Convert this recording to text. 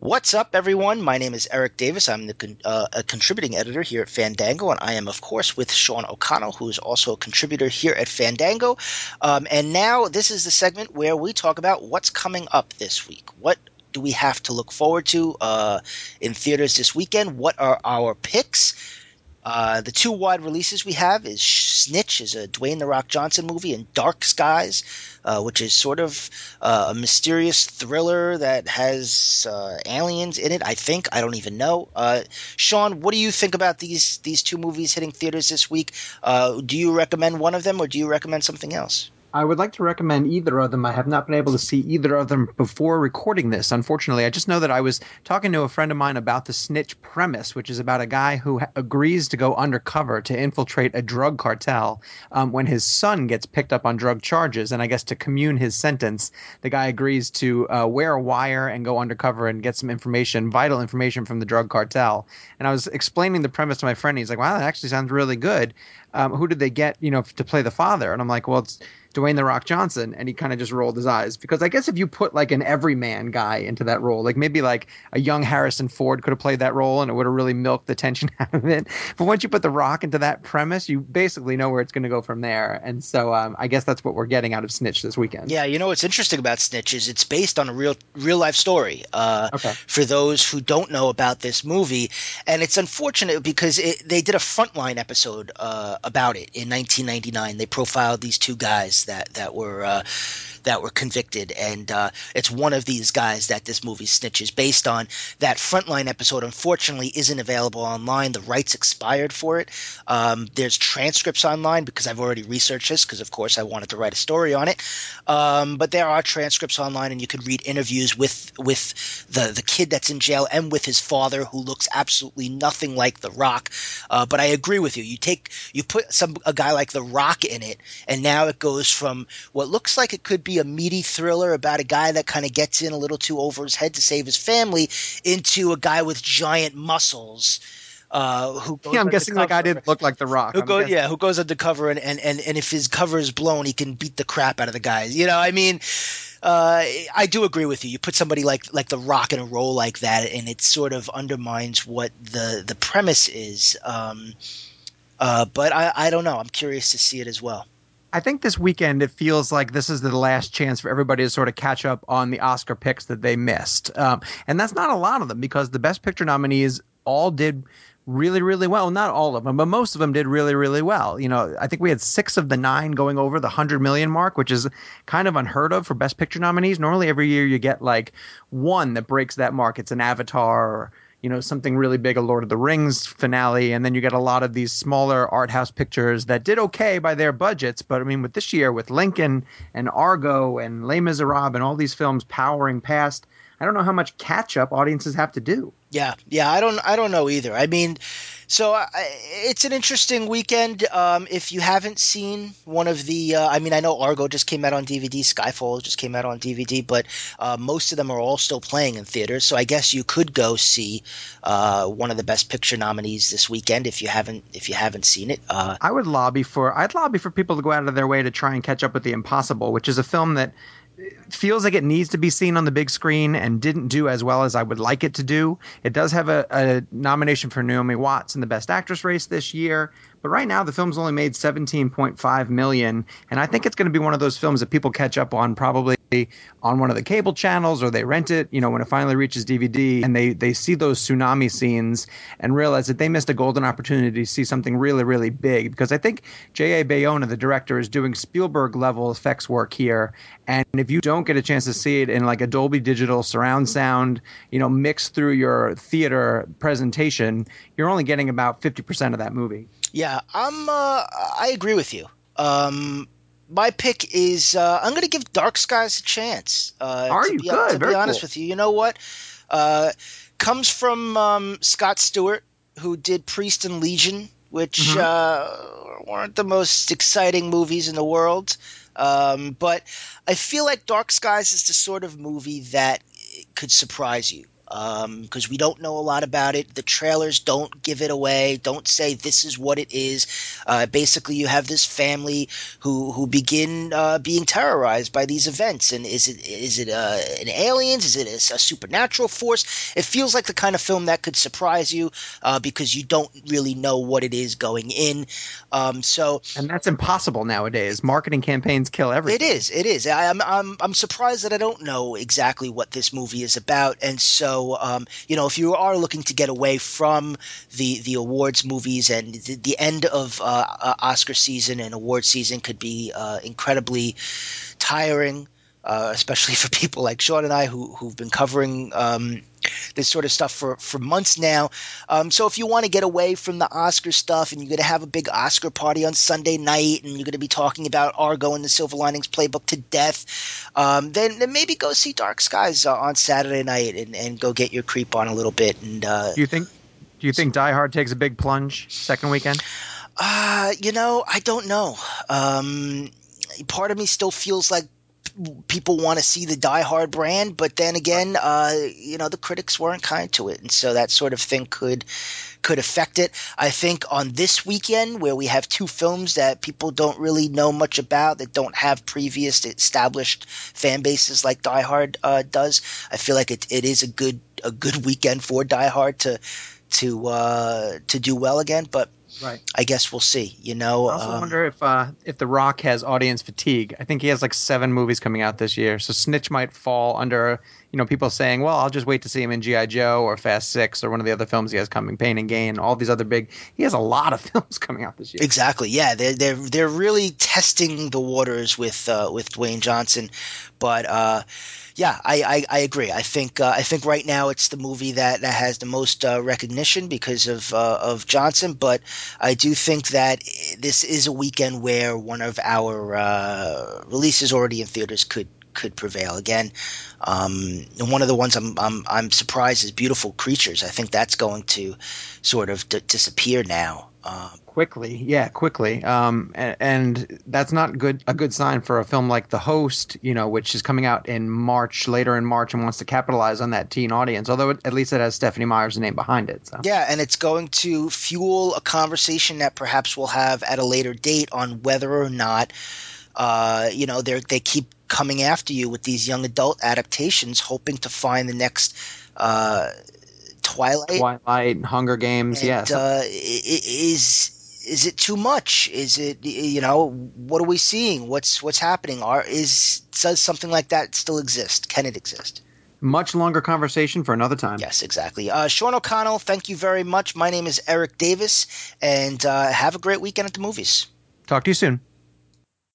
What's up, everyone? My name is Eric Davis. I'm a contributing editor here at Fandango, and I am, of course, with Sean O'Connell, who is also a contributor here at Fandango. And now this is the segment where we talk about what's coming up this week. What do we have to look forward to in theaters this weekend? What are our picks? The two wide releases we have is Snitch, is a Dwayne The Rock Johnson movie, and Dark Skies, which is sort of a mysterious thriller that has aliens in it. I think I don't even know. Sean, what do you think about these two movies hitting theaters this week? Do you recommend one of them, or do you recommend something else? I would like to recommend either of them. I have not been able to see either of them before recording this, unfortunately. I just know that I was talking to a friend of mine about the Snitch premise, which is about a guy who agrees to go undercover to infiltrate a drug cartel when his son gets picked up on drug charges. And I guess to commune his sentence, the guy agrees to wear a wire and go undercover and get some information, vital information from the drug cartel. And I was explaining the premise to my friend. He's like, wow, that actually sounds really good. Who did they get, to play the father? And I'm like, well, it's Dwayne The Rock Johnson, and he kind of just rolled his eyes. Because I guess if you put like an everyman guy into that role, like maybe like a young Harrison Ford could have played that role and it would have really milked the tension out of it. But once you put The Rock into that premise, you basically know where it's going to go from there. And so I guess that's what we're getting out of Snitch this weekend. Yeah, what's interesting about Snitch is it's based on a real life story. Okay. For those who don't know about this movie, and it's unfortunate because they did a Frontline episode about it in 1999. They profiled these two guys that were convicted, and it's one of these guys that this movie Snitch is based on. That Frontline episode, unfortunately, isn't available online. The rights expired for it. There's transcripts online because I've already researched this because, of course, I wanted to write a story on it. But there are transcripts online, and you could read interviews with the kid that's in jail and with his father, who looks absolutely nothing like The Rock. But I agree with you. You put a guy like The Rock in it, and now it goes from what looks like it could be a meaty thriller about a guy that kind of gets in a little too over his head to save his family into a guy with giant muscles. Who goes I'm guessing the guy didn't look like The Rock. Who goes undercover, and if his cover is blown, he can beat the crap out of the guys. I do agree with you. You put somebody like The Rock in a role like that, and it sort of undermines what the premise is. But I don't know. I'm curious to see it as well. I think this weekend it feels like this is the last chance for everybody to sort of catch up on the Oscar picks that they missed. And that's not a lot of them because the Best Picture nominees all did really, really well. Not all of them, but most of them did really, really well. I think we had 6 of the 9 going over the 100 million mark, which is kind of unheard of for Best Picture nominees. Normally every year you get like one that breaks that mark. It's an Avatar or something really big, a Lord of the Rings finale. And then you get a lot of these smaller art house pictures that did okay by their budgets. But I mean, with this year, with Lincoln and Argo and Les Miserables and all these films powering past, I don't know how much catch up audiences have to do. Yeah, I don't know either. I mean, it's an interesting weekend. If you haven't seen one of the, I know Argo just came out on DVD, Skyfall just came out on DVD, but most of them are all still playing in theaters. So I guess you could go see one of the Best Picture nominees this weekend if you haven't seen it. I'd lobby for people to go out of their way to try and catch up with The Impossible, which is a film that feels like it needs to be seen on the big screen and didn't do as well as I would like it to do. It does have a nomination for Naomi Watts in the Best Actress race this year, but right now the film's only made $17.5 million, and I think it's going to be one of those films that people catch up on probably on one of the cable channels, or they rent it, when it finally reaches DVD, and they see those tsunami scenes and realize that they missed a golden opportunity to see something really, really big. Because I think J.A. Bayona, the director, is doing Spielberg-level effects work here, and if you don't get a chance to see it in like a Dolby Digital surround sound, mixed through your theater presentation, you're only getting about 50% of that movie. Yeah, I agree with you. My pick is I'm going to give Dark Skies a chance. Are you good? To be honest with you, you know what? Comes from Scott Stewart, who did Priest and Legion, which weren't the most exciting movies in the world. But I feel like Dark Skies is the sort of movie that could surprise you. because we don't know a lot about it. The trailers don't give it away, don't say this is what it is. Basically, you have this family who begin being terrorized by these events. And is it an aliens? Is it a supernatural force? It feels like the kind of film that could surprise you because you don't really know what it is going in. And that's impossible nowadays. Marketing campaigns kill everything. It is. I'm surprised that I don't know exactly what this movie is about, and so if you are looking to get away from the awards movies, and the end of Oscar season and award season could be incredibly tiring, especially for people like Sean and I who've been covering this sort of stuff for months now. So if you want to get away from the Oscar stuff, and you're going to have a big Oscar party on Sunday night, and you're going to be talking about Argo and the Silver Linings Playbook to death, then maybe go see Dark Skies on Saturday night and go get your creep on a little bit. And Do you think Die Hard takes a big plunge second weekend? I don't know. Part of me still feels like people want to see the Die Hard brand, but then again, the critics weren't kind to it, and so that sort of thing could affect it. I think on this weekend, where we have two films that people don't really know much about, that don't have previous established fan bases like Die Hard does, I feel like it is a good weekend for Die Hard to do well again, but. Right. I guess we'll see. I also wonder if The Rock has audience fatigue. I think he has like 7 movies coming out this year, so Snitch might fall under people saying, "Well, I'll just wait to see him in G.I. Joe or Fast 6 or one of the other films he has coming, Pain and Gain, all these other big." He has a lot of films coming out this year. Exactly. Yeah, they're really testing the waters with Dwayne Johnson, but. Yeah, I agree. I think right now it's the movie that has the most recognition because of Johnson, but I do think that this is a weekend where one of our releases already in theaters could prevail again. And one of the ones I'm surprised is Beautiful Creatures. I think that's going to sort of disappear now. Quickly. And that's not a good sign for a film like The Host, which is coming out later in March, and wants to capitalize on that teen audience, although at least it has Stephanie Meyer's name behind it. So. Yeah, and it's going to fuel a conversation that perhaps we'll have at a later date on whether or not they keep coming after you with these young adult adaptations, hoping to find the next Twilight, Hunger Games, and, yes. Is it too much? Is it what are we seeing? What's happening? Does something like that still exist? Can it exist? Much longer conversation for another time. Yes, exactly. Sean O'Connell, thank you very much. My name is Eric Davis, and have a great weekend at the movies. Talk to you soon.